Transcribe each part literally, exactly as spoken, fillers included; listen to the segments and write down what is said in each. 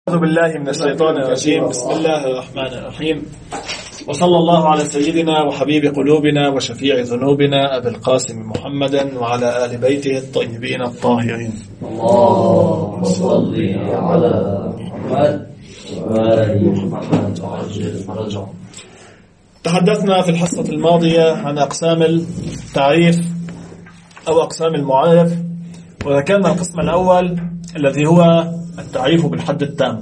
أعوذ بالله من الشيطان الرجيم. بسم الله الرحمن الرحيم، وصلى الله على سيدنا وحبيب قلوبنا وشفيع ذنوبنا أبي القاسم محمد وعلى آل بيته الطيبين الطاهرين. اللهم صل على محمد وآل محمد وعجل فرجهم. تحدثنا في الحصة الماضية عن أقسام التعريف أو أقسام المعرف، وذكرنا القسم الأول الذي هو التعريف بالحد التام،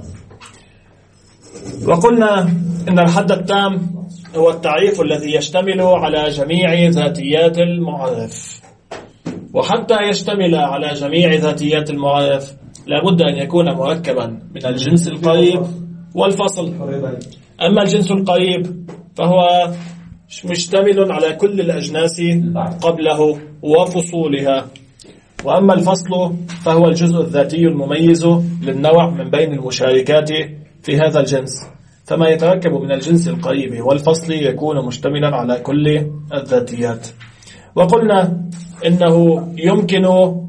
وقلنا إن الحد التام هو التعريف الذي يشتمل على جميع ذاتيات المعرف، وحتى يشتمل على جميع ذاتيات المعرف لابد أن يكون مركبا من الجنس القريب والفصل. أما الجنس القريب فهو مشتمل على كل الأجناس قبله وفصولها، وأما الفصل فهو الجزء الذاتي المميز للنوع من بين المشاركات في هذا الجنس، فما يتركب من الجنس القريب والفصل يكون مشتملا على كل الذاتيات. وقلنا إنه يمكن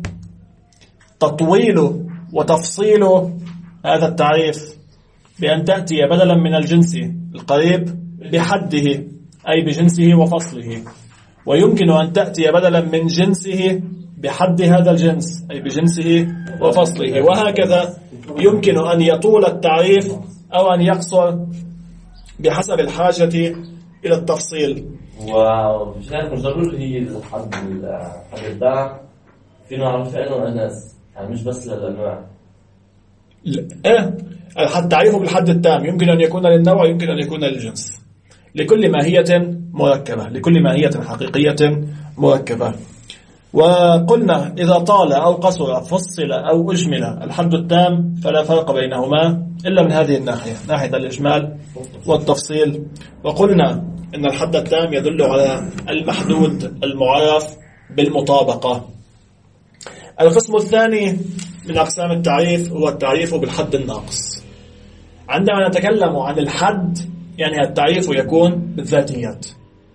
تطويل وتفصيل هذا التعريف بأن تأتي بدلا من الجنس القريب بحده أي بجنسه وفصله، ويمكن أن تأتي بدلا من جنسه بحد هذا الجنس أي بجنسه وفصله، وهكذا يمكن أن يطول التعريف أو أن يقصر بحسب الحاجة إلى التفصيل. وشايف مش ضروري هي الحد الحد التام في نعرف أنه أجناس، يعني مش بس للأنواع. إيه التعريف بالحد التام يمكن أن يكون للنوع، يمكن أن يكون للجنس، لكل ماهية مركبة، لكل ماهية حقيقية مركبة. وقلنا إذا طال أو قصر فصل أو أجمل الحد التام فلا فرق بينهما إلا من هذه الناحية، ناحية الإجمال والتفصيل. وقلنا إن الحد التام يدل على المحدود المعرف بالمطابقة. القسم الثاني من أقسام التعريف هو التعريف بالحد الناقص. عندما نتكلم عن الحد يعني التعريف يكون بالذاتيات،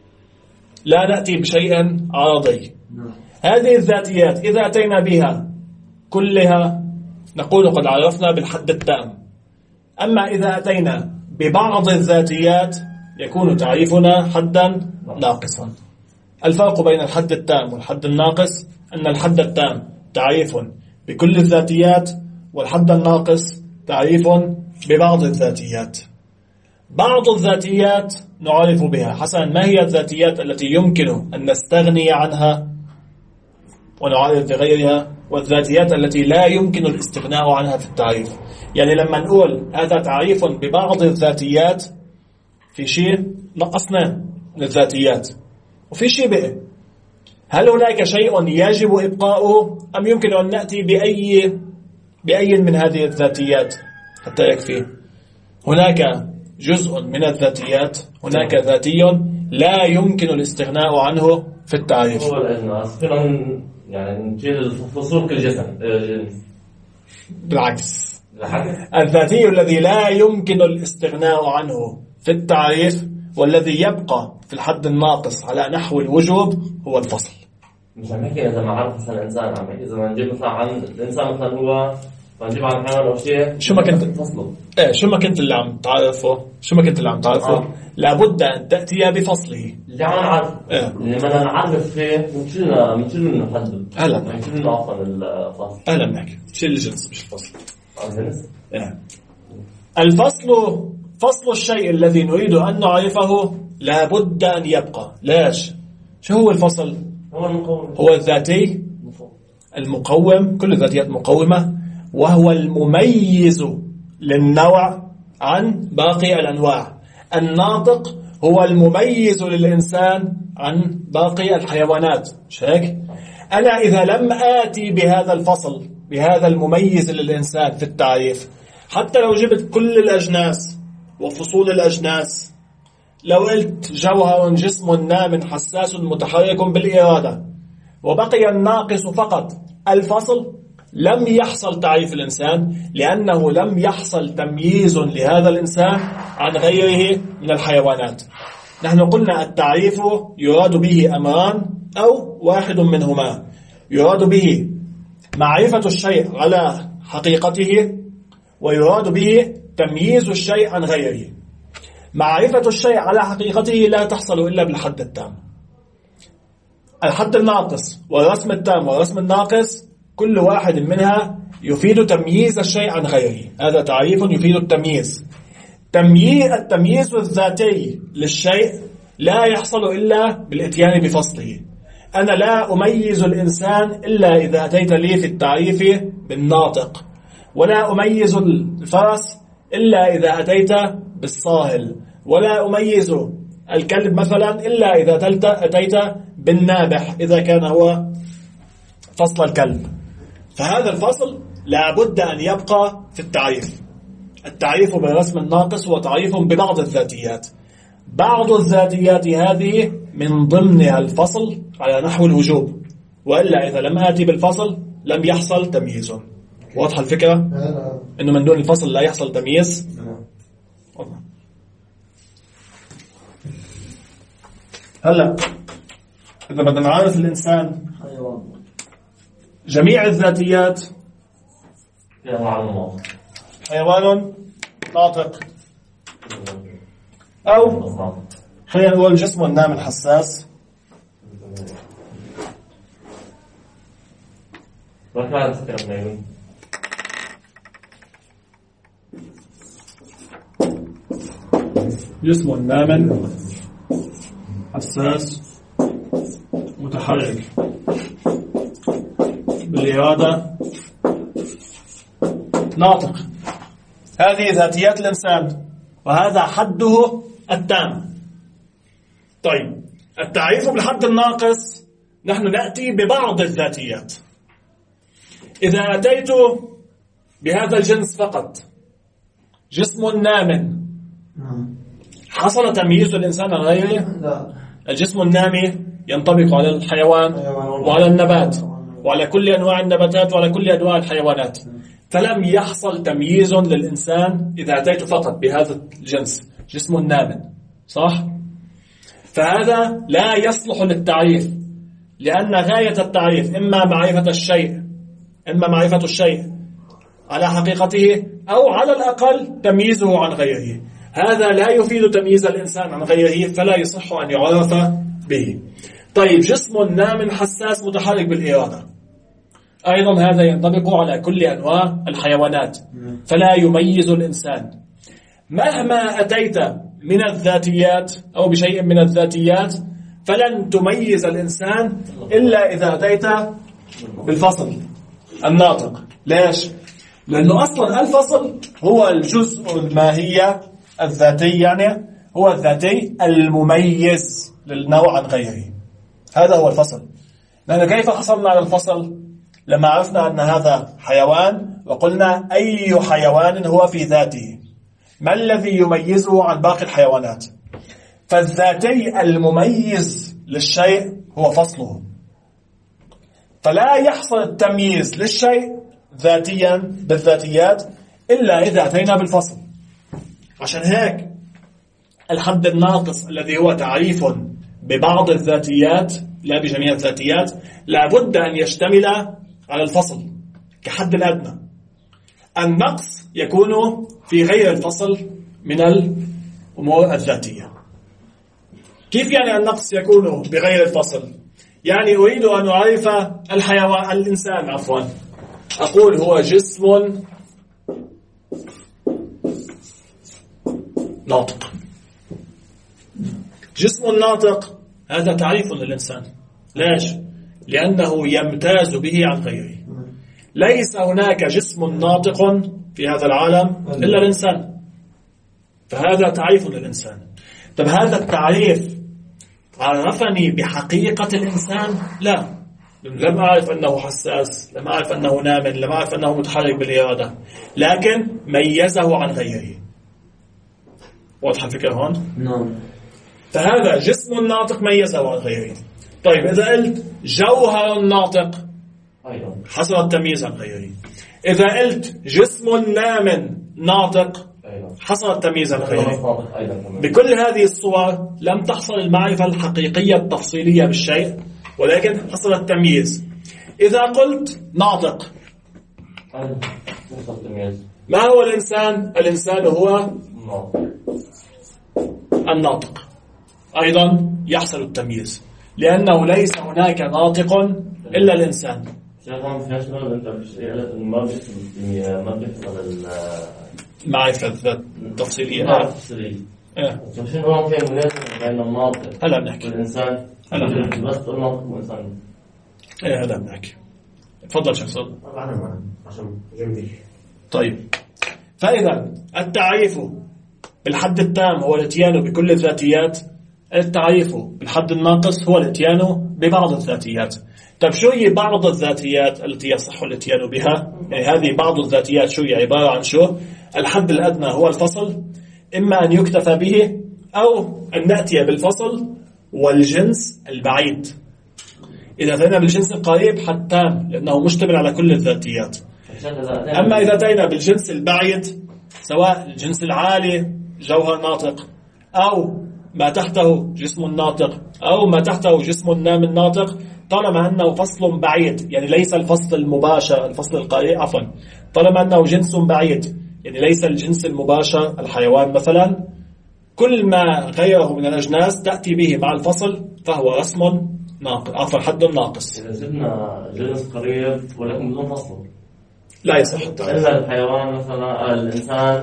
لا نأتي بشيء عرضي. هذه الذاتيات إذا أتينا بها كلها نقول قد عرفنا بالحد التام، أما إذا أتينا ببعض الذاتيات يكون تعريفنا حدا ناقصا. الفرق بين الحد التام والحد الناقص أن الحد التام تعريف بكل الذاتيات، والحد الناقص تعريف ببعض الذاتيات. بعض الذاتيات نعرف بها. حسنا، ما هي الذاتيات التي يمكن أن نستغني عنها ونعرف بغيرها، والذاتيات التي لا يمكن الاستغناء عنها في التعريف؟ يعني لما نقول هذا تعريف ببعض الذاتيات في شيء نقصنا من الذاتيات وفي شيء بقى، هل هناك شيء يجب إبقاؤه أم يمكن أن نأتي بأي بأي من هذه الذاتيات حتى يكفي؟ هناك جزء من الذاتيات، هناك ذاتي لا يمكن الاستغناء عنه في التعريف. هو الأجناس يعني نجيل الفصول كل جسم. بالعكس، الذاتي الذي لا يمكن الاستغناء عنه في التعريف والذي يبقى في الحد الناقص على نحو الوجوب هو الفصل. مش عم نحكي إذا ما عرف مثلا الإنسان، عم نحكي إذا ما نجيب مثلا عن الإنسان مثلا هو نجيب عن حيوان أو شيء شو ما كنت فصله. إيه شو ما كنت اللي عم تعرفه شو ما كنت اللي عم تعرفه آه. لابد أن تأتي بفصله. اللي عم نعرف إيه. اللي ما نعرف فيه مشينا مشينا نحدد. أهلا مشينا عفوا الفصل. أهلا نحكي شيل الجنس مش الفصل. الجنس. إيه. الفصل فصل الشيء الذي نريد أن نعرفه لابد أن يبقى. ليش؟ شو هو الفصل؟ هو المقوم. هو الذاتي المقوم، كل الذاتيات مقومة، وهو المميز للنوع عن باقي الأنواع. الناطق هو المميز للإنسان عن باقي الحيوانات، مش هيك؟ أنا إذا لم آتي بهذا الفصل بهذا المميز للإنسان في التعريف، حتى لو جبت كل الأجناس وفصول الأجناس، لو قلت جوهر جسم نام حساس متحرك بالإرادة وبقي الناقص فقط الفصل، لم يحصل تعريف الإنسان، لأنه لم يحصل تمييز لهذا الإنسان عن غيره من الحيوانات. نحن قلنا التعريف يراد به أمران أو واحد منهما. يراد به معرفة الشيء على حقيقته، ويراد به تمييز الشيء عن غيره. معرفة الشيء على حقيقته لا تحصل إلا بالحد التام. الحد الناقص والرسم التام والرسم الناقص كل واحد منها يفيد تمييز الشيء عن غيره. هذا تعريف يفيد التمييز. تمييز التمييز الذاتي للشيء لا يحصل إلا بالإتيان بفصله. أنا لا أميز الإنسان إلا إذا أتيت لي في التعريف بالناطق، ولا أميز الفرس إلا إذا أتيت بالصاهل، ولا أميز الكلب مثلا إلا إذا أتيت بالنابح إذا كان هو فصل الكلب. فهذا الفصل لا بد أن يبقى في التعريف. التعريف بالرسم الناقص هو تعريف ببعض الذاتيات. بعض الذاتيات هذه من ضمنها الفصل على نحو الوجوب، وإلا إذا لم آتي بالفصل لم يحصل تمييز. واضح الفكرة؟ إنه من دون الفصل لا يحصل تمييز. هلا إذا بدنا نعرف الإنسان جميع الذاتيات، حيوان ناطق، أو خلينا نقول جسمه النام الحساس، جسمه النام حساس متحرك بالإرادة ناطق. هذه ذاتيات الإنسان وهذا حده التام. طيب التعريف بالحد الناقص نحن نأتي ببعض الذاتيات. إذا أتيت بهذا الجنس فقط جسم نام، حصل تمييز الإنسان عن غيره؟ الجسم النامي ينطبق على الحيوان وعلى النبات وعلى كل أنواع النباتات وعلى كل أنواع الحيوانات، فلم يحصل تمييز للإنسان إذا أتيت فقط بهذا الجنس جسم نام، صح؟ فهذا لا يصلح للتعريف، لأن غاية التعريف إما معرفة الشيء إما معرفة الشيء على حقيقته أو على الأقل تمييزه عن غيره. هذا لا يفيد تمييز الإنسان عن غيره، فلا يصح أن يعرف به. طيب جسم نام حساس متحرك بالإرادة، أيضا هذا ينطبق على كل أنواع الحيوانات، فلا يميز الإنسان. مهما أتيت من الذاتيات أو بشيء من الذاتيات فلن تميز الإنسان إلا إذا أتيت بالفصل الناطق. ليش؟ لأنه أصلا الفصل هو الجزء الماهية الذاتي، يعني هو الذاتي المميز للنوع عن غيره. هذا هو الفصل. لأن كيف حصلنا على الفصل؟ لما عرفنا أن هذا حيوان وقلنا أي حيوان هو في ذاته، ما الذي يميزه عن باقي الحيوانات؟ فالذاتي المميز للشيء هو فصله، فلا يحصل التمييز للشيء ذاتيا بالذاتيات إلا إذا أتينا بالفصل. عشان هيك الحد الناقص الذي هو تعريف ببعض الذاتيات لا بجميع الذاتيات لابد أن يشتمل على الفصل كحد الأدنى. النقص يكون في غير الفصل من الأمور الذاتية. كيف يعني النقص يكون بغير الفصل؟ يعني أريد أن أعرف الحيوان الإنسان عفوا أقول هو جسم ناطق. جسم ناطق هذا تعريف للإنسان. ليش؟ لأنه يمتاز به عن غيره. ليس هناك جسم ناطق في هذا العالم إلا الإنسان، فهذا تعريف للإنسان. طب هذا التعريف عرفني بحقيقة الإنسان؟ لا، لم أعرف أنه حساس، لم أعرف أنه نام، لم أعرف أنه متحرك بالإرادة، لكن ميزه عن غيره. واضح الفكرة هون؟ نعم. فهذا جسم ناطق ميزه عن غيره. طيب إذا قلت جوهر ناطق حصل التمييز عن غيره. إذا قلت جسم نام ناطق حصل التمييز عن غيره. بكل هذه الصور لم تحصل المعرفة الحقيقية التفصيلية بالشيء، ولكن حصل التمييز. إذا قلت ناطق ما هو الإنسان؟ الإنسان هو ناطق. الناطق. أيضا يحصل التمييز لأنه ليس هناك ناطق إلا الإنسان. شيخ في نشر أنت ما بيحصل ما بيحصل معرفة التفصيلية. نعم تفصيلية. إيه. شنو هو في مناسبة بين الناطق هلا بنحكي. والإنسان؟ هلا بنحكي. بس الناطق والإنسان. إيه هلا بنحكي. تفضل شيخ صدق. طبعا عشان جميل. طيب فإذا التعريف بالحد التام هو الاتيان بكل الذاتيات. التعريف بالحد الناقص هو الاتيان ببعض الذاتيات. طيب شو هي بعض الذاتيات التي يصح الاتيان بها؟ يعني هذه بعض الذاتيات شو هي؟ عبارة عن شو؟ الحد الأدنى هو الفصل، إما أن يكتفى به أو أن نأتي بالفصل والجنس البعيد. إذا أتينا بالجنس القريب حد تام لأنه مشتمل على كل الذاتيات. أما إذا أتينا بالجنس البعيد سواء الجنس العالي جوهر ناطق أو ما تحته جسم ناطق أو ما تحته جسم نام ناطق، طالما أنه فصل بعيد يعني ليس الفصل المباشر الفصل القريب عفوا طالما أنه جنس بعيد يعني ليس الجنس المباشر الحيوان مثلا، كل ما غيره من الأجناس تأتي به مع الفصل فهو رسم ناقص عفوا حد ناقص. إذا جبنا جنس قريب ولكن بدون فصل لا يصح التعريف. إلا الحيوان مثلا الإنسان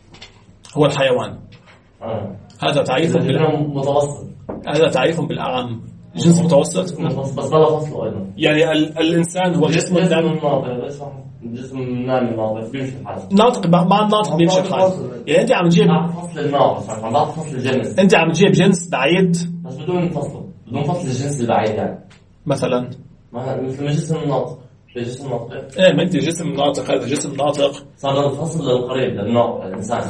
هو الحيوان. آه. هذا تعريف بال... متوسط. هذا تعريف بالأعم. جنس متوسط بس بلا فصل أيضا. يعني ال... الإنسان هو جسم نام ناطق. جسم نام ناطق بيمشي الحال. ناطق مع الناطق بيمشي الحال. يعني أنت عم تجيب فصل الناقص عم ضع فصل الجنس. أنت عم تجيب جنس بعيد بس بدون فصل بدون فصل الجنس البعيد يعني. مثلا مثل جسم ناطق. في جسم ناطق. إيه ما أنت جسم ناطق هذا جسم ناطق. صار الفصل للقريب للناطق الإنسان.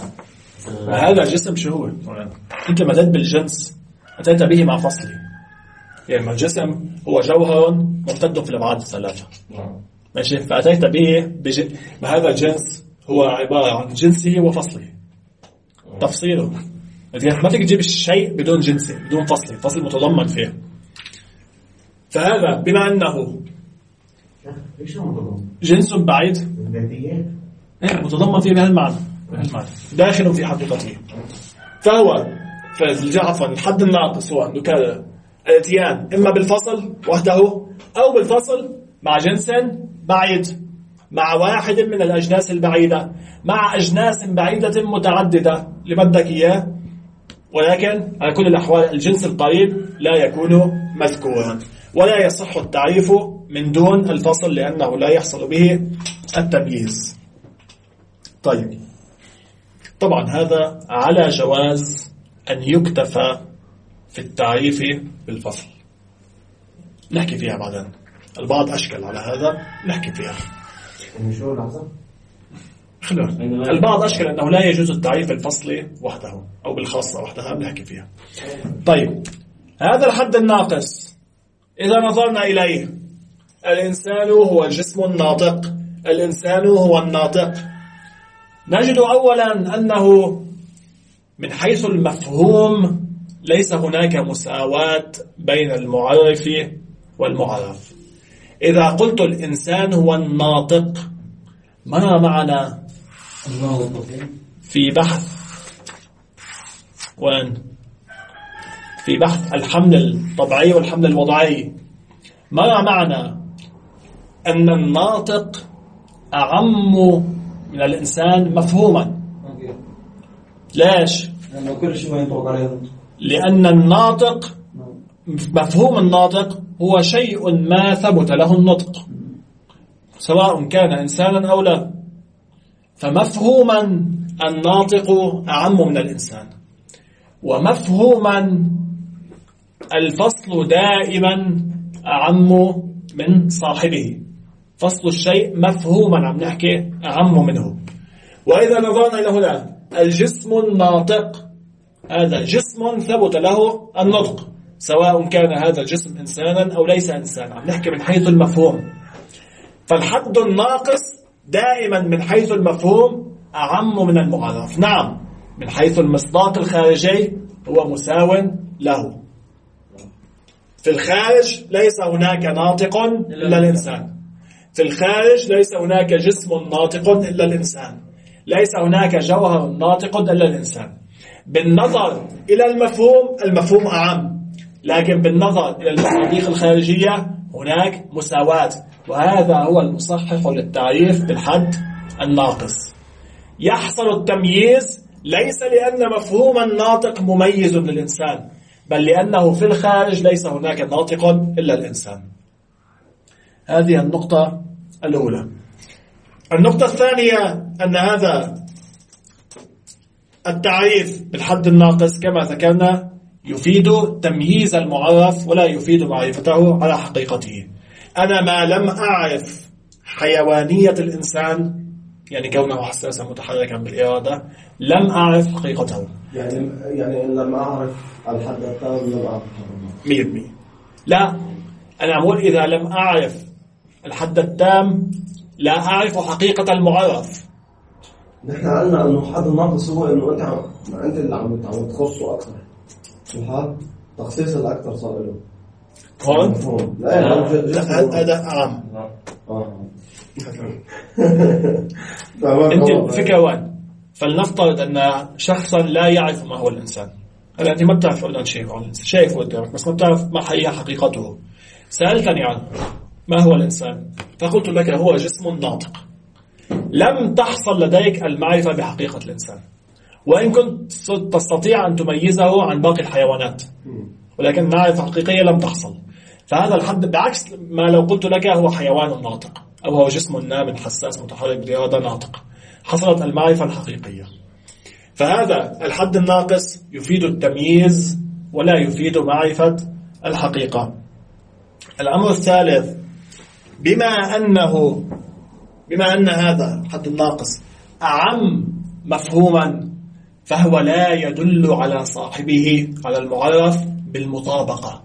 هذا جسم شو هو؟ أنت ما أتيت بالجنس أتيت به مع فصله. يعني الجسم هو جوهر ممتد في الأبعاد الثلاثة. نعم. ماشي فأتيت به بج... بهذا الجنس هو عبارة عن جنسه وفصله. تفصيله ما فيك تجيب الشيء بدون جنسه بدون فصله فصل متضمن فيه. فهذا بما أنه جنس بعيد متضمن فيه بهالمعنى داخل في حقيقته. فهو عفوا الحد الناقص هو أنه كان الاتيان إما بالفصل وحده أو بالفصل مع جنس بعيد مع واحد من الأجناس البعيدة مع أجناس بعيدة متعددة اللي بدك إياه، ولكن على كل الأحوال الجنس القريب لا يكون مذكورا ولا يصح التعريف من دون الفصل لأنه لا يحصل به التمييز. طيب طبعا هذا على جواز أن يكتفى في التعريف بالفصل. نحكي فيها بعدين. البعض أشكل على هذا نحكي فيها. شو لحظة؟ خلونا. البعض أشكل أنه لا يجوز التعريف بالفصل وحده أو بالخاصة وحدها بنحكي فيها. طيب هذا الحد الناقص إذا نظرنا إليه الإنسان هو الجسم الناطق. الإنسان هو الناطق. نجد أولا أنه من حيث المفهوم ليس هناك مساواة بين المعرف والمعرف. إذا قلت الإنسان هو الناطق ما معنى في بحث وين في بحث الحمل الطبيعي والحمل الوضعي ما معنى أن الناطق أعم من الإنسان مفهوما؟ ليش؟ لأن كل شيء ينطق عليه. لأن الناطق مفهوم الناطق هو شيء ما ثبت له النطق سواء كان إنسانا أو لا. فمفهوما الناطق أعم من الإنسان، ومفهوما الفصل دائما أعم من صاحبه. فصل الشيء مفهوما عم نحكي أعم منه. وإذا نظرنا إلى هنا الجسم الناطق هذا جسم ثبت له النطق سواء كان هذا الجسم إنسانا أو ليس إنسانا. عم نحكي من حيث المفهوم. فالحد الناقص دائما من حيث المفهوم أعم من المعرف. نعم من حيث المصداق الخارجي هو مساو له. في الخارج ليس هناك ناطق إلا الإنسان. في الخارج ليس هناك جسم ناطق إلا الإنسان. ليس هناك جوهر ناطق إلا الإنسان. بالنظر إلى المفهوم، المفهوم أعم، لكن بالنظر إلى المصادق الخارجية هناك مساواة، وهذا هو المصحح للتعريف بالحد الناقص. يحصل التمييز ليس لأن مفهوم الناطق مميز للإنسان، بل لأنه في الخارج ليس هناك ناطق إلا الإنسان. هذه النقطة الأولى. النقطة الثانية أن هذا التعريف بالحد الناقص كما ذكرنا يفيد تمييز المعرف ولا يفيد معرفته على حقيقته. أنا ما لم أعرف حيوانية الإنسان، يعني كونه حساسا متحركا بالإرادة، لم أعرف حقيقته. يعني يعني لم أعرف الحد التام لم أعرف مية بالمية. لا، أنا أقول إذا لم أعرف الحد التام لا أعرف حقيقة المعرف. نحن قلنا إنه حد الناقص هو إنه أنت عم أنت اللي عم عم تخصه أكثر. وهذا تخصيص الأكثر صار له. هون؟ لا هذا عام. آه. أنت الفكرة وين؟ فلنفترض أن شخصا لا يعرف ما هو الإنسان. هلا أنت ما بتعرف أولا شيء عن الإنسان، شايف قدامك بس ما بتعرف ما هي حقيقته. سألتني عنه ما هو الإنسان، فقلت لك هو جسم ناطق. لم تحصل لديك المعرفة بحقيقة الإنسان، وإن كنت تستطيع أن تميزه عن باقي الحيوانات، ولكن معرفة حقيقية لم تحصل. فهذا الحد بعكس ما لو قلت لك هو حيوان ناطق أو هو جسم نام حساس متحرك بالإرادة ناطق، حصلت المعرفة الحقيقية. فهذا الحد الناقص يفيد التمييز ولا يفيد معرفة الحقيقة. الأمر الثالث، بما أنه بما أن هذا الحد الناقص أعم مفهوما، فهو لا يدل على صاحبه على المعرف بالمطابقة.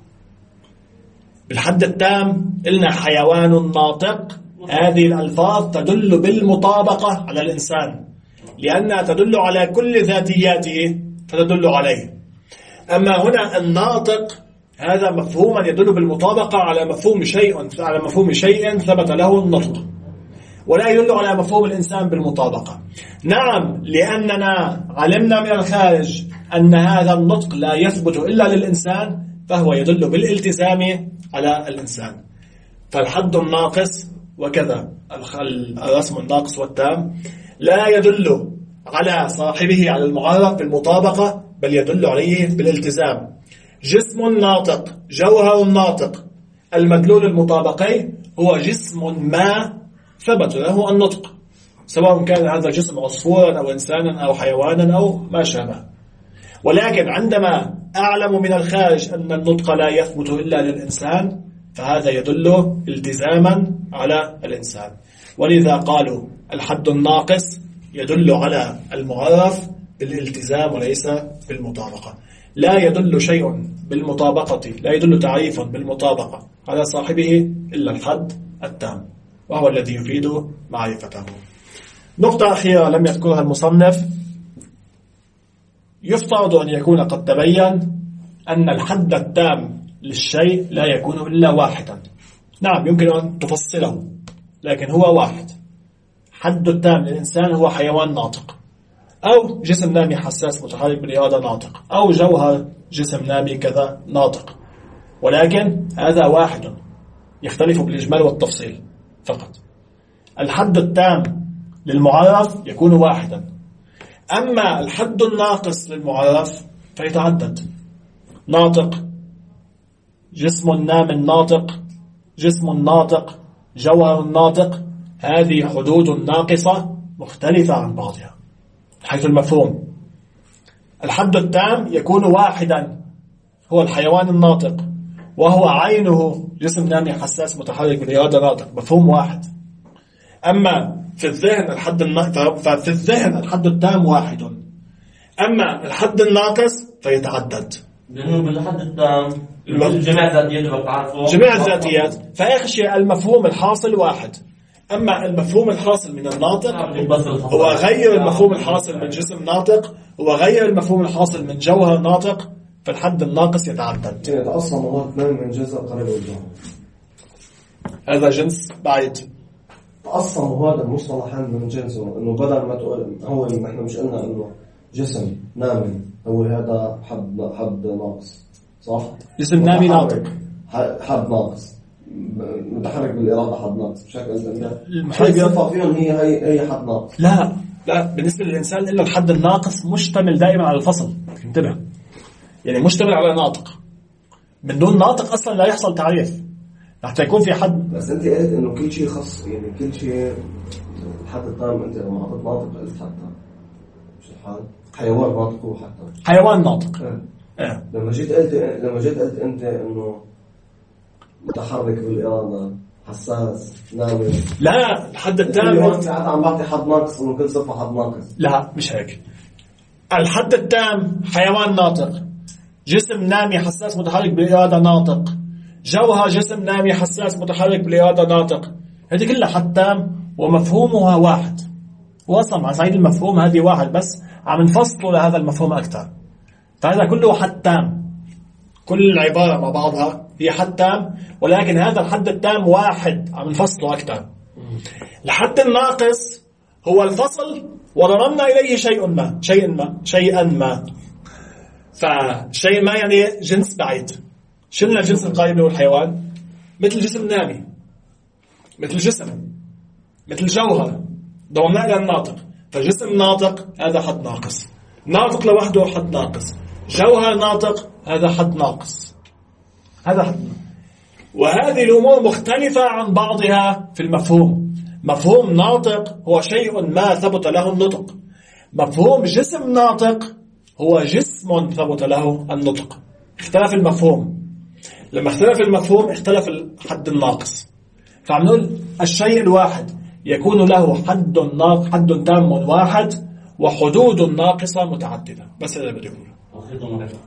بالحد التام قلنا حيوان ناطق، هذه الألفاظ تدل بالمطابقة على الإنسان لأنها تدل على كل ذاتياته فتدل عليه. أما هنا الناطق هذا مفهوما يدل بالمطابقة على مفهوم شيء على مفهوم شيء ثبت له النطق، ولا يدل على مفهوم الإنسان بالمطابقة. نعم، لأننا علمنا من الخارج أن هذا النطق لا يثبت إلا للإنسان، فهو يدل بالالتزام على الإنسان. فالحد الناقص وكذا الرسم الناقص والتام لا يدل على صاحبه على المعرف بالمطابقة، بل يدل عليه بالالتزام. جسم ناطق، جوهر ناطق، المدلول المطابقي هو جسم ما ثبت له النطق، سواء كان هذا الجسم عصفورا أو إنسانا أو حيوانا أو ما شابه. ولكن عندما أعلم من الخارج أن النطق لا يثبت إلا للإنسان، فهذا يدل التزاما على الإنسان. ولذا قالوا الحد الناقص يدل على المعرف بالالتزام وليس بالمطابقة. لا يدل شيء بالمطابقة، لا يدل تعريف بالمطابقة على صاحبه إلا الحد التام، وهو الذي يفيد معرفته. نقطة أخيرة لم يذكرها المصنف، يفترض أن يكون قد تبين أن الحد التام للشيء لا يكون إلا واحدا. نعم، يمكن أن تفصله، لكن هو واحد. حد التام للإنسان هو حيوان ناطق، أو جسم نامي حساس متحرك بالإرادة ناطق، أو جوهر جسم نامي كذا ناطق، ولكن هذا واحد يختلف بالإجمال والتفصيل فقط. الحد التام للمعرف يكون واحدا، أما الحد الناقص للمعرف فيتعدد. ناطق، جسم نام ناطق، جسم ناطق، جوهر ناطق، هذه حدود ناقصة مختلفة عن بعضها حيث المفهوم. الحد التام يكون واحدا، هو الحيوان الناطق، وهو عينه جسم نامي حساس متحرك بالإرادة ناطق، مفهوم واحد. أما في الذهن الحد الناقص ففي الذهن الحد التام واحد، أما الحد الناقص فيتعدد. لأنه بالحد التام جميع الذاتيات بتعرفه، جميع الذاتيات، فيخشى المفهوم الحاصل واحد. أما المفهوم الحاصل من الناطق هو غير المفهوم الحاصل من جسم ناطق، هو غير المفهوم الحاصل من جوهر ناطق، فالحد الناقص يتعدد. يتقسم الله اثنين من جزء قريب والجوهر. هذا جنس بعيد. تقسموا هذا المصطلحين من جنسه، إنه بدل ما تقول هو نحن مش قلنا إنه جسم نامي هو هذا حد حد ناقص، صح؟ جسم نامي ناطق حد ناقص، متحرك بالإرادة حد ناقص بشكل أنت المحرك صفة فيهم هي هي هي حد ناقص. لا لا، بالنسبة للإنسان إلا الحد الناقص مشتمل دائما على الفصل، انتبه، يعني مشتمل على ناطق، من دون ناطق أصلا لا يحصل تعريف حتى يكون في حد. بس أنت قلت إنه كل شيء خاص، يعني كل شيء الحد التام، أنت لما عطيت ناطق قلت حتى مش الحال حيوان ناطق هو حتى حيوان ناطق. اه. اه. لما جيت قلت لما جيت قلت أنت إنه متحرك بالإرادة حساس نامي، لا الحد التام أنت عم بعطي حد ناقص، إنه كل صفة حد ناقص. لا مش هيك، الحد التام حيوان ناطق، جسم نامي حساس متحرك بالإرادة ناطق، جوهر جسم نامي حساس متحرك بالإرادة ناطق، هذه كلها حد تام ومفهومها واحد. وصل على صعيد المفهوم هذه واحد، بس عم نفصله لهذا المفهوم أكثر، فهذا كله حد تام، كل العبارة مع بعضها هي حد تام، ولكن هذا الحد التام واحد عم نفصله أكثر. الحد الناقص هو الفصل وضممنا إليه شيء ما شيء ما شيئا ما، فشيء ما يعني جنس بعيد، شلنا الجنس القريب له الحيوان، مثل جسم نامي، مثل جسم، مثل جوهر، ضممنا إلى الناطق، فجسم ناطق هذا حد ناقص، ناطق لوحده حد ناقص، جوهر ناطق هذا حد ناقص، هذا حد ناقص. وهذه الأمور مختلفة عن بعضها في المفهوم. مفهوم ناطق هو شيء ما ثبت له النطق، مفهوم جسم ناطق هو جسم ثبت له النطق. اختلف المفهوم، لما اختلف المفهوم اختلف الحد الناقص، فعم نقول الشيء الواحد يكون له حد ناقص، حد تام واحد، وحدود ناقصة متعددة. بس هذا بدي أقوله. بسيط ومركب.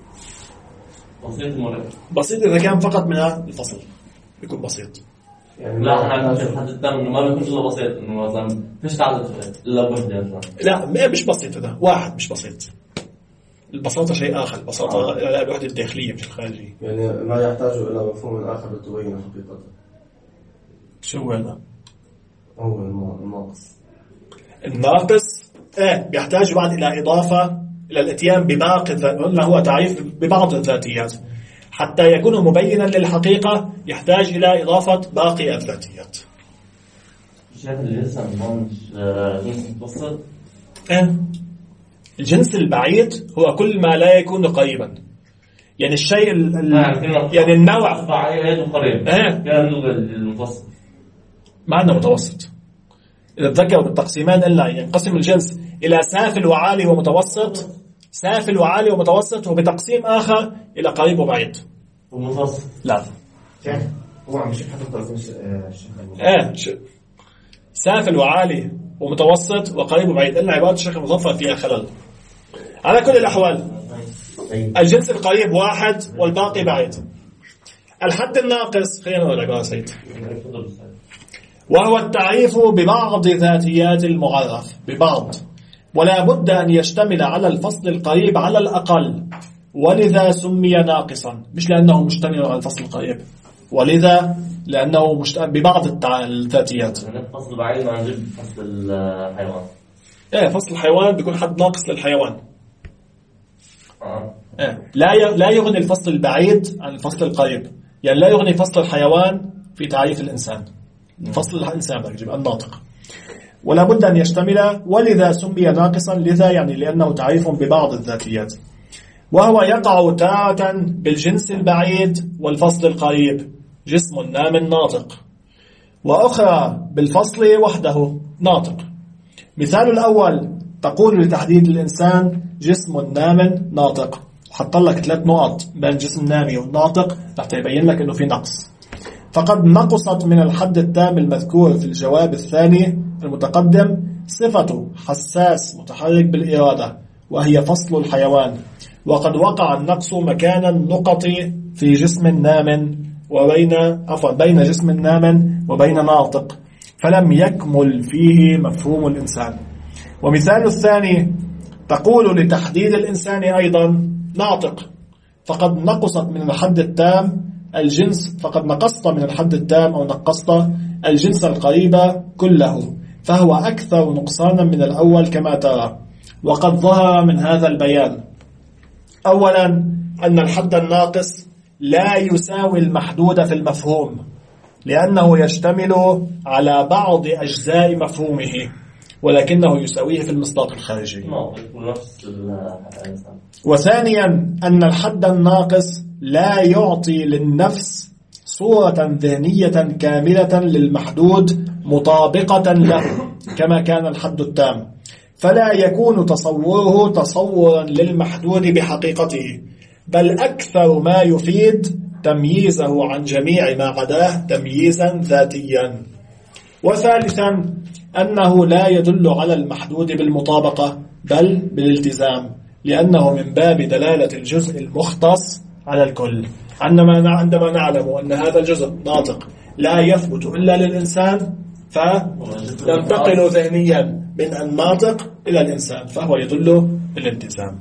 بسيط ومركب. بسيط إذا كان فقط من الفصل بيكون بسيط. يعني لا احنا عم نحكي حد التام انه ما بيكون الا بسيط، انه مثلا فيش تعدد الا بوحده مثلا. لا مش بسيط، هذا واحد مش بسيط. البساطة شيء آخر، البساطة لا الوحدة الداخلية مش الخارجية. يعني ما يحتاج إلى مفهوم آخر لتبين حقيقته. شو هذا؟ هو الناقص. الناقص ايه بيحتاج بعد إلى إضافة إلى الاتيان بباقي الذات، قلنا هو تعريف ببعض الذاتيات، حتى يكون مبينا للحقيقة يحتاج إلى إضافة باقي الذاتيات. شايف الجنس هون جنس متوسط؟ ايه الجنس البعيد هو كل ما لا يكون قريبا، يعني الشيء ال يعني النوع بعيد وقريب. ايه كان المتوسط ما عندنا متوسط. إذا تذكروا بالتقسيمان قلنا ينقسم الجنس إلى سافل وعالي ومتوسط، سافل وعالي ومتوسط، وبتقسيم آخر إلى قريب وبعيد ومتوسط. لا يعني هو عم يشوف حتى الطرفين ايه سافل وعالي ومتوسط وقريب وبعيد، قلنا عبارة الشيخ المظفر فيها خلل. على كل الأحوال الجنس القريب واحد والباقي بعيد. الحد الناقص خلينا نقول العبارة سيد، وهو التعريف ببعض ذاتيات المعرف، ببعض، ولا بد أن يشتمل على الفصل القريب على الأقل، ولذا سمي ناقصا، مش لأنه مشتمل على الفصل القريب، ولذا لأنه مشتمل ببعض الذاتيات. فصل بعيد ما نجيب فصل الحيوان. ايه فصل الحيوان بيكون حد ناقص للحيوان. آه. إيه. لا لا يغني الفصل البعيد عن الفصل القريب، يعني لا يغني فصل الحيوان في تعريف الإنسان، فصل الإنسان يجب الناطق، ولا بد أن يشتمل، ولذا سمي ناقصا، لذا يعني لأنه تعريف ببعض الذاتيات، وهو يقع تارة بالجنس البعيد والفصل القريب، جسم نام ناطق، وأخرى بالفصل وحده ناطق. مثال الأول تقول لتحديد الإنسان جسم نام ناطق، حط لك ثلاث نقط بين جسم نامي والناطق حتى يبين لك أنه في نقص. فقد نقصت من الحد التام المذكور في الجواب الثاني المتقدم صفة حساس متحرك بالإرادة، وهي فصل الحيوان، وقد وقع النقص مكان النقط في جسم نام وبين عفوا بين جسم نام وبين ناطق، فلم يكمل فيه مفهوم الإنسان. ومثال الثاني تقول لتحديد الإنسان أيضا ناطق، فقد نقصت من الحد التام الجنس فقد نقصت من الحد التام أو نقصت الجنس القريب كله، فهو أكثر نقصانا من الأول كما ترى. وقد ظهر من هذا البيان أولا أن الحد الناقص لا يساوي المحدود في المفهوم، لأنه يشتمل على بعض أجزاء مفهومه ولكنه يساويه في المصداق الخارجي. وثانيا أن الحد الناقص لا يعطي للنفس صورة ذهنية كاملة للمحدود مطابقة له كما كان الحد التام، فلا يكون تصوره تصورا للمحدود بحقيقته، بل أكثر ما يفيد تمييزه عن جميع ما عداه تمييزا ذاتيا. وثالثا أنه لا يدل على المحدود بالمطابقة بل بالالتزام، لأنه من باب دلالة الجزء المختص على الكل. عندما عندما نعلم أن هذا الجزء ناطق لا يثبت إلا للإنسان، فننتقل ذهنيا من الناطق إلى الإنسان، فهو يدل بالالتزام.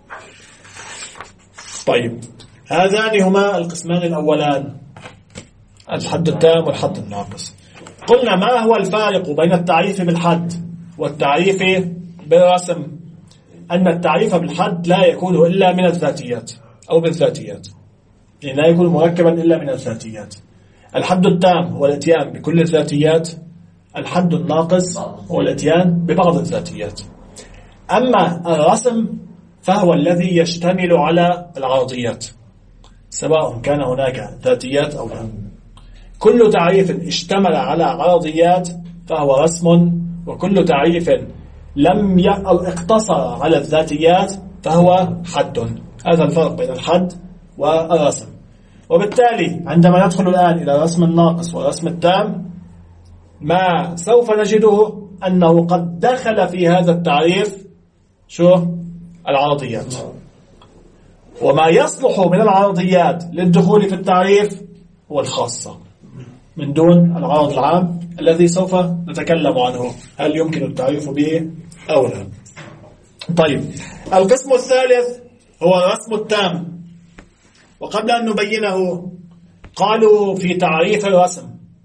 طيب، هذان هما القسمان الأولان، الحد التام والحد الناقص. قلنا ما هو الفارق بين التعريف بالحد والتعريف بالرسم؟ أن التعريف بالحد لا يكون إلا من الذاتيات أو بالذاتيات، يعني لا يكون مركبا إلا من الذاتيات. الحد التام هو الاتيان بكل الذاتيات، الحد الناقص هو الاتيان ببعض الذاتيات. أما الرسم فهو الذي يشتمل على العرضيات سواء كان هناك ذاتيات أو لا. كل تعريف اشتمل على عرضيات فهو رسم، وكل تعريف لم ي... أو اقتصر على الذاتيات فهو حد. هذا الفرق بين الحد والرسم. وبالتالي عندما ندخل الآن إلى الرسم الناقص والرسم التام، ما سوف نجده أنه قد دخل في هذا التعريف شو؟ العرضيات. وما يصلح من العرضيات للدخول في التعريف هو الخاصة من دون العرض العام الذي سوف نتكلم عنه، هل يمكن التعريف به أو لا. طيب، القسم الثالث هو الرسم التام. وقبل أن نبينه قالوا في تعريف الرسم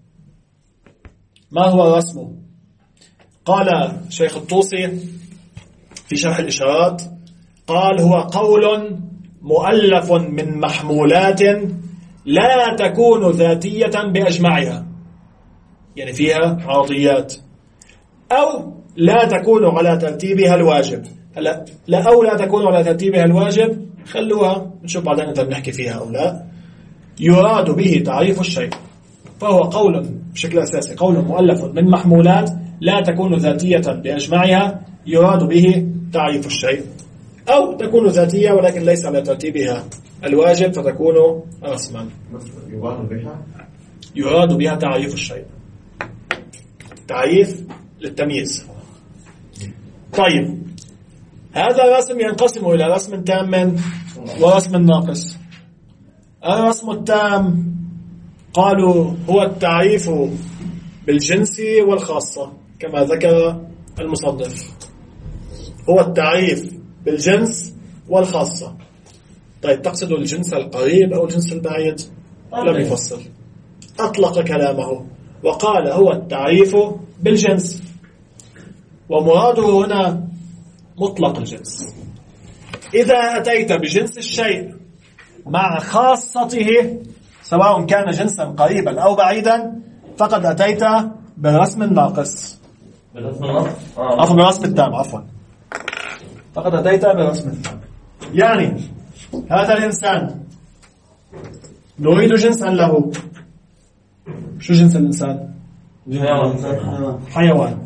ما هو الرسم؟ قال شيخ الطوسي في شرح الإشارات، قال هو قول مؤلف من محمولات لا تكون ذاتية بأجمعها، يعني فيها عرضيات، أو لا تكون على ترتيبها الواجب. لا, لا أو لا تكون على ترتيبها الواجب، خلوها نشوف بعدين إذا بنحكي فيها أو لا. يراد به تعريف الشيء، فهو قول بشكل أساسي قول مؤلف من محمولات لا تكون ذاتية بأجمعها، يراد به تعريف الشيء، أو تكون ذاتية ولكن ليس على ترتيبها الواجب فتكون رسما. يراد بها تعريف الشيء، تعريف للتمييز. طيب، هذا الرسم ينقسم إلى رسم تام ورسم ناقص. الرسم التام قالوا هو التعريف بالجنس والخاصة كما ذكر المصنف، هو التعريف بالجنس والخاصة. طيب، تقصد الجنس القريب أو الجنس البعيد؟ لم يفصل، أطلق كلامه وقال هو التعريف بالجنس، ومراده هنا مطلق الجنس. إذا أتيت بجنس الشيء مع خاصته سواء كان جنسا قريبا أو بعيدا فقد أتيت بالرسم الناقص، عفوا بالرسم التام، عفوا فقد أتيت بالرسم التام. يعني هذا الإنسان نريد جنسا له. شو جنس الإنسان؟ حيوان.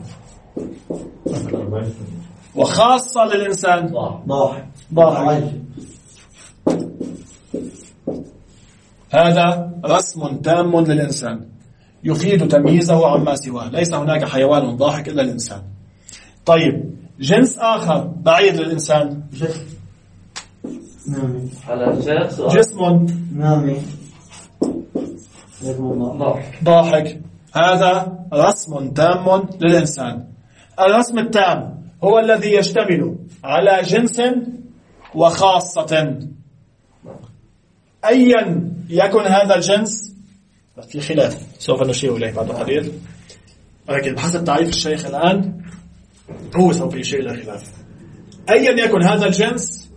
وخاصة للإنسان ضاحك. ضاحك. هذا رسم تام للإنسان يفيد تمييزه عما سواه، ليس هناك حيوان ضاحك إلا الإنسان. طيب، جنس آخر بعيد للإنسان، جسم نامي ضاحك، هذا رسم تام للإنسان. الرسم التام هو الذي يشتمل على جنس وخاصة. أيا يكن هذا الجنس في خلاف سوف نشير إليه بعد قليل، ولكن بحسب تعريف الشيخ الآن هو سوف يشير إلى خلاف. أيا يكن هذا الجنس،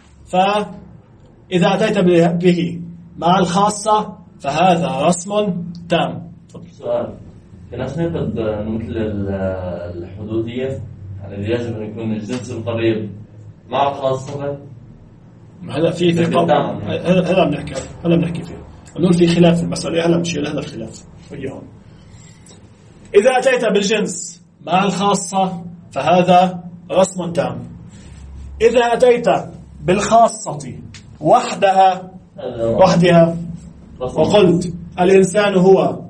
فإذا أتيت به مع الخاصة فهذا رسم تام. سؤال، في ناس نقد مثل الحدودية يعني يجب أن يكون الجنس القريب مع خاصة. هذا في في هذا هذا بنحكي هذا بنحكي فيه، نقول في خلاف في المسألة، هلا بنشيل هذا الخلاف وياهم. إذا أتيت بالجنس مع الخاصة فهذا رسم تام. إذا أتيت بالخاصة وحدها وحدها وقلت الإنسان هو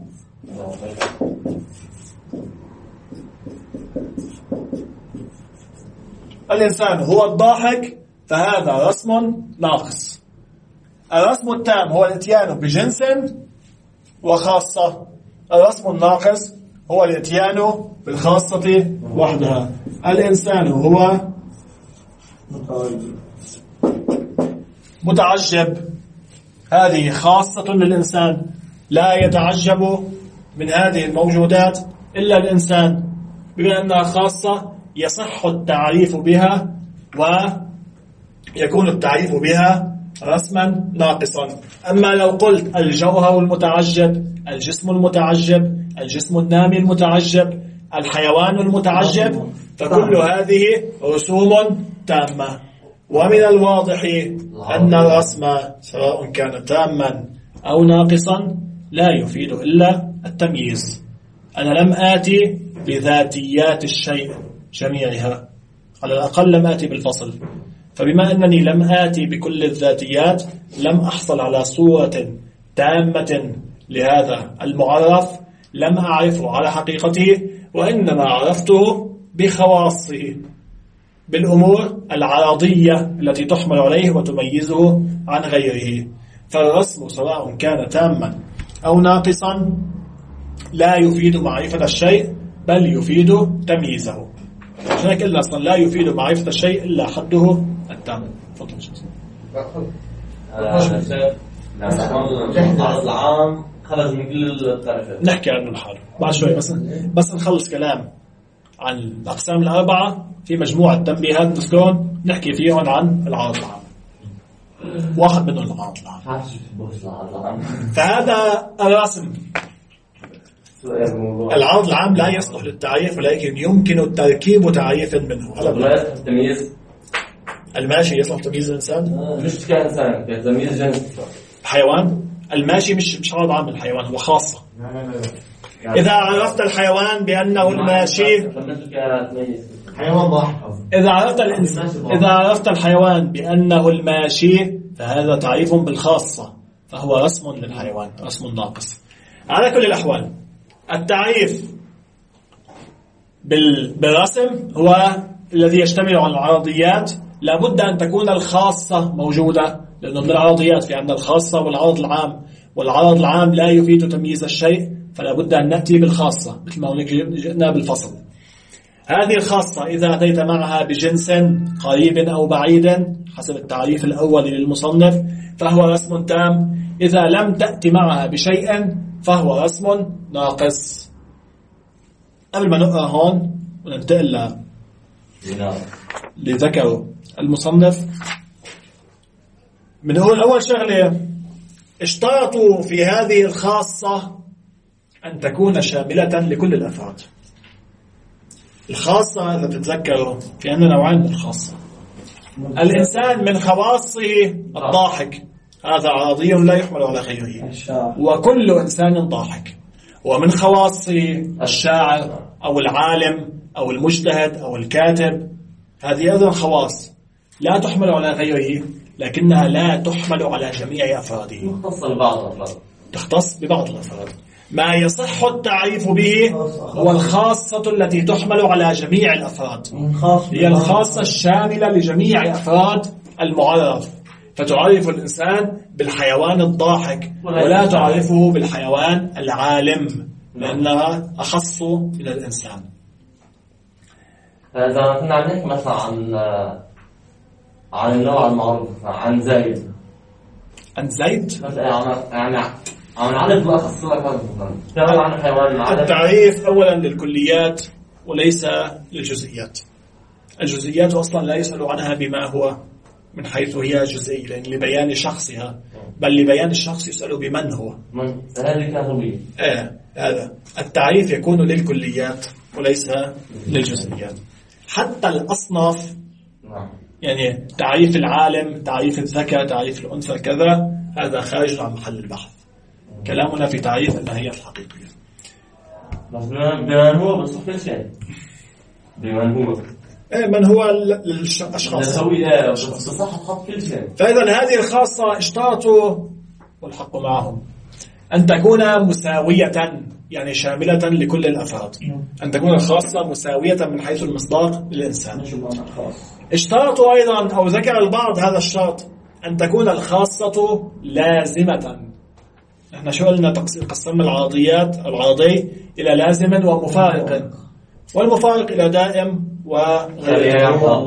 الإنسان هو الضاحك فهذا رسم ناقص. الرسم التام هو الاتيان بجنس وخاصة، الرسم الناقص هو الاتيان بالخاصة وحدها. الإنسان هو متعجب، هذه خاصة للإنسان، لا يتعجب من هذه الموجودات إلا الإنسان، بما أنها خاصة يصح التعريف بها ويكون التعريف بها رسما ناقصا. أما لو قلت الجوهر المتعجب، الجسم المتعجب، الجسم النامي المتعجب، الحيوان المتعجب، فكل هذه رسوم تامة. ومن الواضح أن الرسم سواء كان تاما أو ناقصا لا يفيد إلا التمييز. أنا لم آتي بذاتيات الشيء جميعها، على الأقل لم آتي بالفصل، فبما أنني لم آتي بكل الذاتيات لم أحصل على صورة تامة لهذا المعرف، لم أعرفه على حقيقته، وإنما عرفته بخواصه، بالأمور العرضية التي تحمل عليه وتميزه عن غيره. فالرسم سواء كان تاما أو ناقصا لا يفيد معرفة الشيء بل يفيد تمييزه. عشان كده أصلا لا يفيد معرفة الشيء إلا حده التام. تفضل العرض العام خرج من كل الطرفين، نحكي عنه الحال بعد شوي، بس بس نخلص كلام عن الأقسام الأربعة في مجموعة تنبيهات نذكرهم نحكي فيهم عن العرض العام. واحد منهم العرض العام. فهذا الرسم العرض العام لا يصلح للتعريف، ولكن يمكن تركيب تعريف منه. التمييز الماشي يصلح تمييز الإنسان، مش كإنسان، كتمييز جنس. الحيوان الماشي مش مش عرض عام، الحيوان هو خاصة. إذا عرفت الحيوان بأنه الماشي، حيوان ضاحك. إذا عرفت الإنسان إذا عرفت الحيوان بأنه الماشي فهذا تعريف بالخاصة، فهو رسم للحيوان، رسم ناقص. على كل الأحوال التعريف بالرسم هو الذي يشتمل على العرضيات، لابد أن تكون الخاصة موجودة، لأنه من العرضيات في عندنا الخاصة والعرض العام، والعرض العام لا يفيد تمييز الشيء، فلا بد أن نأتي بالخاصة مثل ما جئنا بالفصل. هذه الخاصة إذا أتيت معها بجنس قريب أو بعيد حسب التعريف الأول للمصنف فهو رسم تام. إذا لم تأتي معها بشيء فهو رسم ناقص. قبل ما نقرأ هون وننتقل لذكر المصنف، بنقول أول شغلة اشترطوا في هذه الخاصة أن تكون شاملة لكل الأفراد. الخاصة إذا تتذكروا في عندنا نوعين من الخاصة. الإنسان من خواصه الضاحك، هذا عرضي لا يحمل على غيره، وكل إنسان ضاحك. ومن خواصه الشاعر أو العالم أو المجتهد أو الكاتب، هذه أيضا خواص لا تحمل على غيره، لكنها لا تحمل على جميع أفراده، تختص ببعض الأفراد، تختص ببعض الأفراد. ما يصح التعريف به هو الخاصة التي تحمل على جميع الأفراد، هي الخاصة الشاملة لجميع أفراد المعرف، فتعرف الإنسان بالحيوان الضاحك ولا تعرفه بالحيوان العالم، لأنها أخص من الإنسان. فإذا كنا نحكي مثلا عن عن النوع المعروف عن زايد، عن زيد يعني عن عدد الأخصائيات كما عن حيوان. التعريف أولا للكليات وليس للجزئيات. الجزئيات أصلا لا يسأل عنها بما هو من حيث هي جزئي، لأن لبيان شخصها، بل لبيان الشخص يسأل بمن هو. من هذه كاتبية. آه هذا التعريف يكون للكليات وليس للجزئيات. حتى الأصناف يعني تعريف العالم، تعريف الذكاء، تعريف الأنثى كذا، هذا خارج عن محل البحث. كلامنا في تعريف الماهية الحقيقية. بس بمن هو بس كل شيء. بمن هو. إيه من هو الأشخاص. نسوي بصح خط كل شيء. فإذا هذه الخاصة اشترطوا والحق معهم أن تكون مساوية، يعني شاملة لكل الأفراد. أن تكون الخاصة مساوية من حيث المصداق للإنسان. اشترطوا أيضا أو ذكر البعض هذا الشرط أن تكون الخاصة لازمة. نحن شو قلنا؟ قسمنا العرضيات العرضي إلى لازم ومفارق، والمفارق إلى دائم وغير.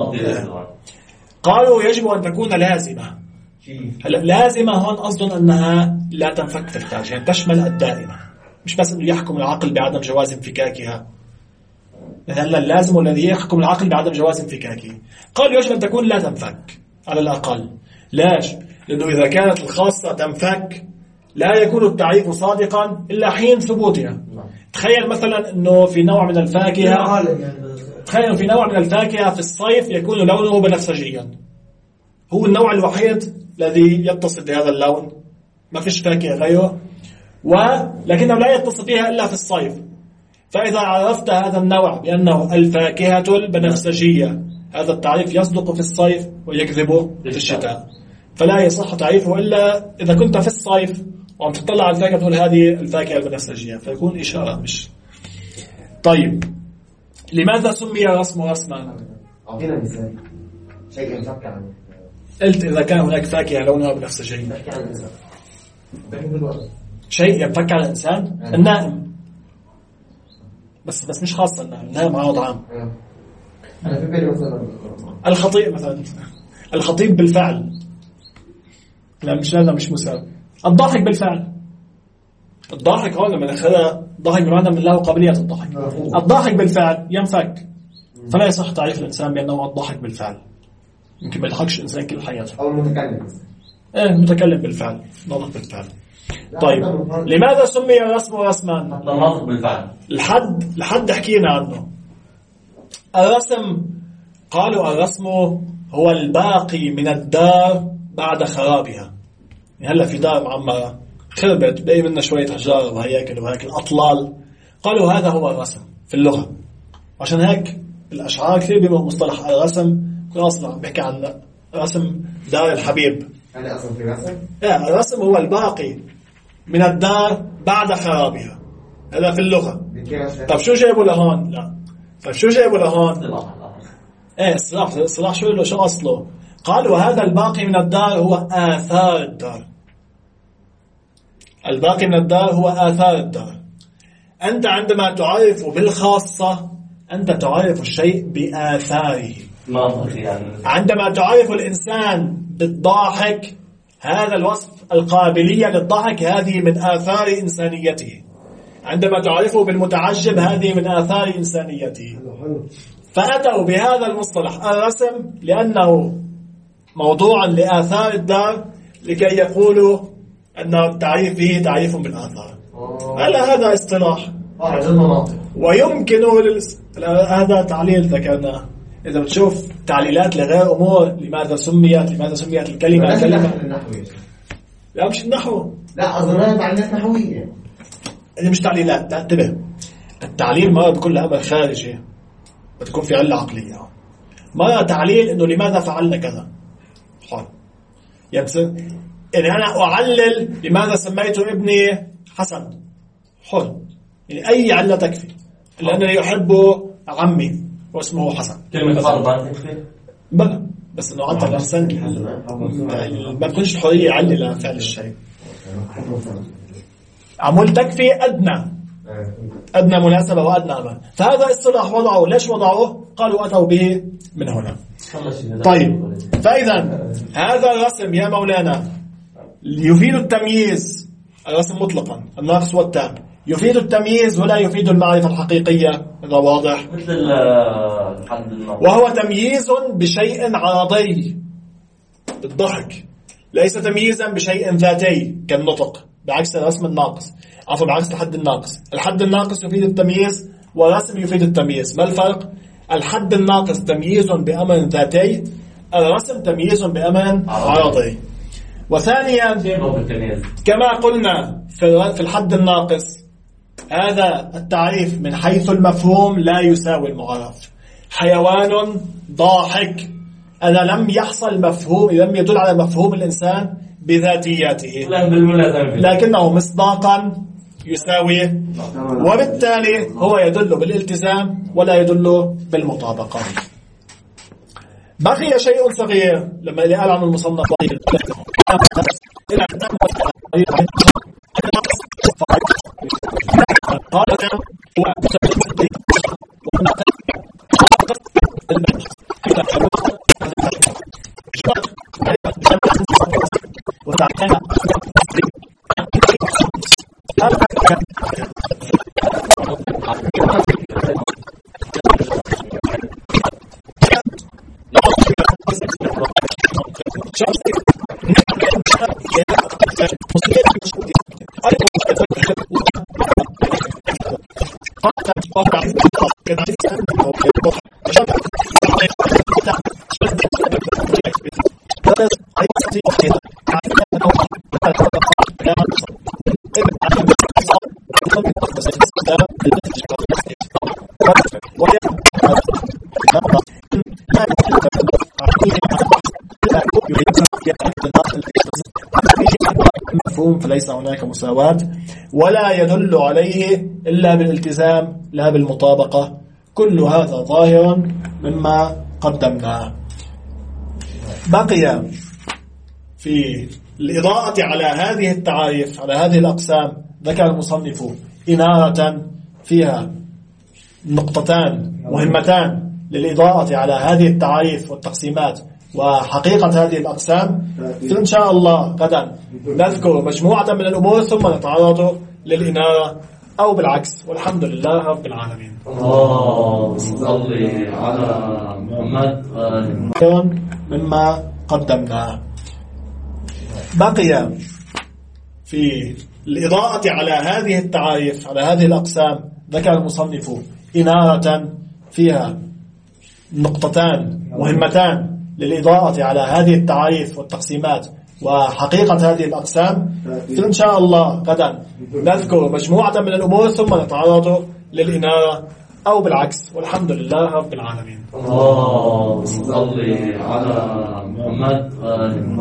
قالوا يجب أن تكون لازمة. هلا لازمة هون قصدهم أنها لا تنفك في الخارج، يعني تشمل الدائمة، مش بس أنه يحكم العقل بعدم جواز انفكاكها. هلا اللازم الذي يحكم العقل بعدم جواز انفكاكه. قالوا يجب أن تكون لا تنفك على الأقل. ليش؟ لأنه إذا كانت الخاصة تنفك لا يكون التعريف صادقا إلا حين ثبوتها. تخيل مثلا أنه في نوع من الفاكهة، تخيل في نوع من الفاكهة في الصيف يكون لونه بنفسجيا، هو النوع الوحيد الذي يتصل بهذا اللون، ما فيش فاكهة غيره، ولكنه لا يتصل بها إلا في الصيف. فإذا عرفت هذا النوع بأنه الفاكهة البنفسجية، هذا التعريف يصدق في الصيف ويكذب في الشتاء، فلا يصح تعريفه إلا إذا كنت في الصيف وعم تطلع على الفاكهة تقول هذه الفاكهة البنفسجية، فيكون إشارة مش. طيب لماذا سمي رسم رسما؟ أعطينا مثال شيء ينفك عنه. قلت إذا كان هناك فاكهة لونها بنفسجي، شيء ينفك على الإنسان. النائم، بس بس مش خاصة النائم، النائم عوض عام. الخطيب مثلا، الخطيب بالفعل، لا مش هذا مش مساوي. الضاحك بالفعل، الضاحك هون لما ناخذها ضاحك بمعنى من له قابلية الضحك، الضاحك بالفعل ينفك، فلا يصح تعريف الإنسان بأنه الضاحك بالفعل. يمكن ما يضحكش إنسان كل حياته. أو المتكلم. إيه متكلم بالفعل، ناطق بالفعل. طيب لماذا سمي الرسم رسما؟ ناطق بالفعل. الحد الحد حكينا عنه. الرسم قالوا الرسم هو الباقي من الدار بعد خرابها. يعني هلا في دار معمرة خربت بقي منها شوية أشجار وهياكل وهيك الأطلال، قالوا هذا هو الرسم في اللغة. عشان هيك الأشعار كثير بيبقى مصطلح الرسم أصلا بيحكي عن رسم دار الحبيب. هذا أصلا في رسم؟ لا، الرسم هو الباقي من الدار بعد خرابها، هذا في اللغة. طب شو جايبوا لهون؟ لا طب شو جايبوا لهون؟ ايه الصلاح الصلاح شو له شو أصله؟ قالوا هذا الباقي من الدار هو آثار الدار. الباقي من الدار هو آثار الدار. أنت عندما تعرف بالخاصة أنت تعرف الشيء بآثاره. عندما تعرف الإنسان بالضاحك، هذا الوصف القابلية للضحك هذه من آثار إنسانيته. عندما تعرفه بالمتعجب هذه من آثار إنسانيته. فأتوا بهذا المصطلح الرسم لأنه موضوع لآثار الدار، لكي يقولوا أن التعريف فيه تعريف بالآثار. هلا هذا اصطلاح ويمكن هذا تعليل ذكرناه. إذا بتشوف تعليلات لغير أمور، لماذا سميت لماذا سميت الكلمة كلمة، لا مش النحو، لا أظنها تعليلات نحوية. هذه مش تعليلات، انتبه. التعليل مرة بكل أمر خارجي بتكون في علة عقلية، مرة تعليل إنه لماذا فعلنا كذا حال. يعني إن أنا أعلل لماذا سميت ابني حسن حر، يعني أي علة تكفي، لأنني يحب عمي واسمه حسن. كلمة فرض بلى بس إنه عطى الإنسان ما تكونش الحرية علة لفعل الشيء. عمول تكفي أدنى أدنى مناسبة وأدنى أمر. فهذا الصلاح وضعه. ليش وضعوه؟ قالوا أتوا به من هنا. طيب فإذا هذا الرسم يا مولانا يفيد التمييز الرسم مطلقا الناقص والتام يفيد التمييز ولا يفيد المعرفة الحقيقية. هذا واضح. مثل الحد الناقص وهو تمييز بشيء عرضي بالضحك، ليس تمييزا بشيء ذاتي كالنطق، بعكس الرسم الناقص، عفوا بعكس الحد الناقص. الحد الناقص يفيد التمييز والرسم يفيد التمييز. ما الفرق؟ الحد الناقص تمييز بأمر ذاتي، الرسم تمييز بأمر عرضي. وثانيا كما قلنا في الحد الناقص هذا التعريف من حيث المفهوم لا يساوي المعرف. حيوان ضاحك، أنا لم يحصل مفهوم، لم يدل على مفهوم الإنسان بذاتياته، لكنه مصداقا يساوي، وبالتالي هو يدل بالالتزام ولا يدل بالمطابقة. بقي شيء صغير لما اللي قال عن المصنف مفهوم، فليس هناك مساواة ولا يدل عليه إلا بالالتزام لا بالمطابقة. كل هذا ظاهر مما قدمناه. بقي في الإضاءة على هذه التعاريف على هذه الأقسام ذكر المصنف إنارة فيها نقطتان مهمتان للإضاءة على هذه التعاريف والتقسيمات وحقيقة هذه الأقسام. إن شاء الله غدا نذكر مجموعة من الأمور ثم نتعرض للإنارة أو بالعكس، والحمد لله رب العالمين. اللهم صل على محمد مما قدمنا. بقي في الإضاءة على هذه التعاريف على هذه الأقسام ذكر المصنف إنارة فيها نقطتان مهمتان للإضاءة على هذه التعاريف والتقسيمات وحقيقة هذه الأقسام. إن شاء الله غدا نذكر مجموعة من الأمور ثم نتعرض للإنارة أو بالعكس، والحمد لله رب العالمين. اللهم صل على محمد.